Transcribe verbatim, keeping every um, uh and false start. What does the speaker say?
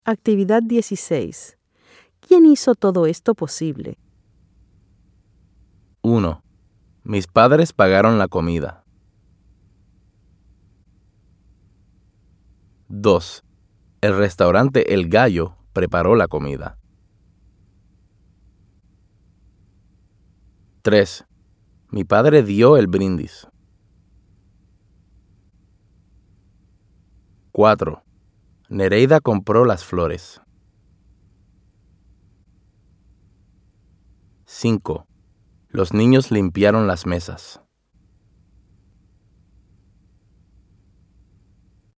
Actividad dieciséis. ¿Quién hizo todo esto posible? uno. Mis padres pagaron la comida. dos. El restaurante El Gallo preparó la comida. tres. Mi padre dio el brindis. cuatro. Nereida compró las flores. cinco. Los niños limpiaron las mesas.